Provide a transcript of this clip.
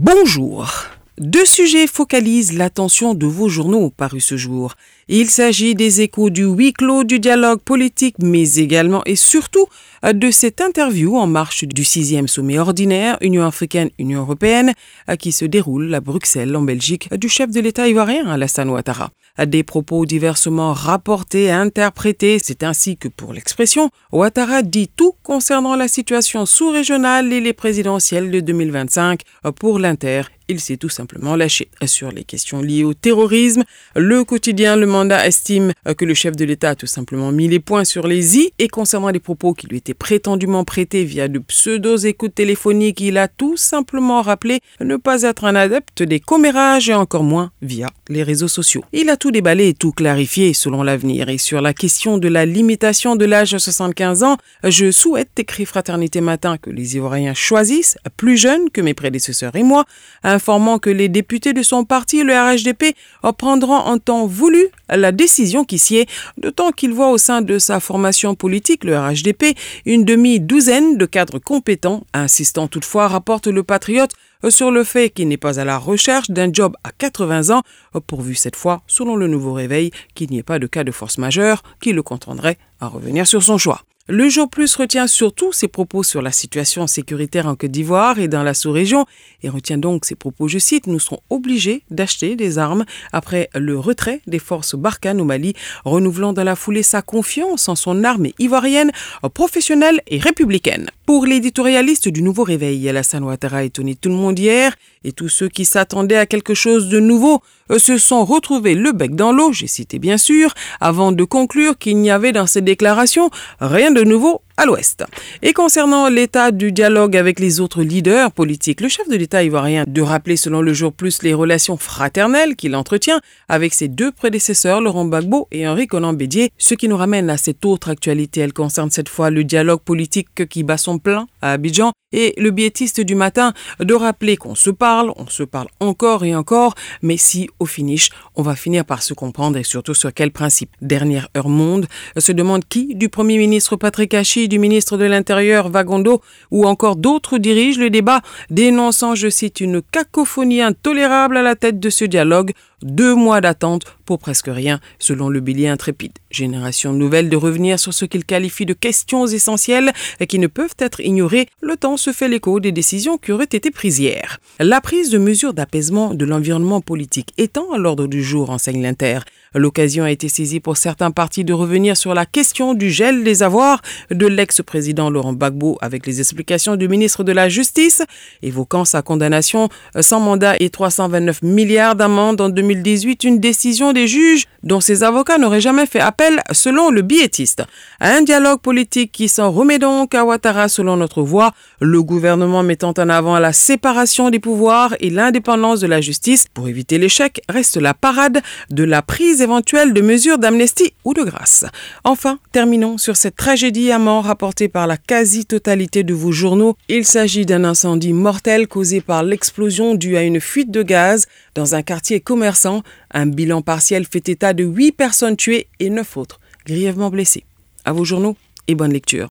Bonjour. Deux sujets focalisent l'attention de vos journaux parus ce jour. Il s'agit des échos du huis clos du dialogue politique, mais également et surtout de cette interview en marche du 6e sommet ordinaire Union africaine-Union européenne qui se déroule à Bruxelles, en Belgique, du chef de l'État ivoirien Alassane Ouattara. Des propos diversement rapportés, interprétés, c'est ainsi que pour l'expression, Ouattara dit tout concernant la situation sous-régionale et les présidentielles de 2025 pour l'Inter. Il s'est tout simplement lâché sur les questions liées au terrorisme. Le quotidien Le Mandat estime que le chef de l'État a tout simplement mis les points sur les i et concernant les propos qui lui étaient prétendument prêtés via de pseudo-écoutes téléphoniques, il a tout simplement rappelé ne pas être un adepte des commérages et encore moins via les réseaux sociaux. Il a tout déballé et tout clarifié selon l'avenir. Et sur la question de la limitation de l'âge à 75 ans, je souhaite, écrit Fraternité Matin, que les Ivoiriens choisissent, plus jeunes que mes prédécesseurs et moi, informant que les députés de son parti, le RHDP, prendront en temps voulu la décision qui sied, d'autant qu'il voit au sein de sa formation politique, le RHDP, une demi-douzaine de cadres compétents, insistant toutefois, rapporte le Patriote, sur le fait qu'il n'est pas à la recherche d'un job à 80 ans, pourvu cette fois, selon le Nouveau Réveil, qu'il n'y ait pas de cas de force majeure qui le contraindrait à revenir sur son choix. Le Jour Plus retient surtout ses propos sur la situation sécuritaire en Côte d'Ivoire et dans la sous-région et retient donc ses propos, je cite, « Nous serons obligés d'acheter des armes après le retrait des forces Barkhane au Mali, renouvelant dans la foulée sa confiance en son armée ivoirienne, professionnelle et républicaine ». Pour l'éditorialiste du Nouveau Réveil, Alassane Ouattara a étonné tout le monde hier et tous ceux qui s'attendaient à quelque chose de nouveau se sont retrouvés le bec dans l'eau, j'ai cité bien sûr, avant de conclure qu'il n'y avait dans ces déclarations rien de nouveau à l'Ouest. Et concernant l'état du dialogue avec les autres leaders politiques, le chef de l'État ivoirien de rappeler selon le Jour Plus les relations fraternelles qu'il entretient avec ses deux prédécesseurs, Laurent Gbagbo et Henri Konan Bédié, ce qui nous ramène à cette autre actualité. Elle concerne cette fois le dialogue politique qui bat son plein à Abidjan et le biétiste du matin de rappeler qu'on se parle, on se parle encore et encore, mais si au finish, on va finir par se comprendre et surtout sur quel principe. Dernière heure monde se demande qui, du Premier ministre Patrick Hachi, du ministre de l'Intérieur Vagondo ou encore d'autres dirigent le débat, dénonçant, je cite, une cacophonie intolérable à la tête de ce dialogue. 2 mois d'attente pour presque rien, selon le Bélier intrépide. Génération nouvelle de revenir sur ce qu'il qualifie de questions essentielles et qui ne peuvent être ignorées. Le temps se fait l'écho des décisions qui auraient été prises hier. La prise de mesures d'apaisement de l'environnement politique étant à l'ordre du jour, enseigne l'Inter. L'occasion a été saisie pour certains partis de revenir sur la question du gel des avoirs de l'ex-président Laurent Gbagbo avec les explications du ministre de la Justice, évoquant sa condamnation sans mandat et 329 milliards d'amende en 2018, une décision des juges dont ses avocats n'auraient jamais fait appel selon le biétiste. Un dialogue politique qui s'en remet donc à Ouattara selon notre voix, le gouvernement mettant en avant la séparation des pouvoirs et l'indépendance de la justice. Pour éviter l'échec, reste la parade de la prise éventuelle de mesures d'amnistie ou de grâce. Enfin, terminons sur cette tragédie à mort rapportée par la quasi-totalité de vos journaux. Il s'agit d'un incendie mortel causé par l'explosion due à une fuite de gaz dans un quartier commerçant. Un bilan partiel fait état de 8 personnes tuées et 9 autres grièvement blessées. À vos journaux et bonne lecture.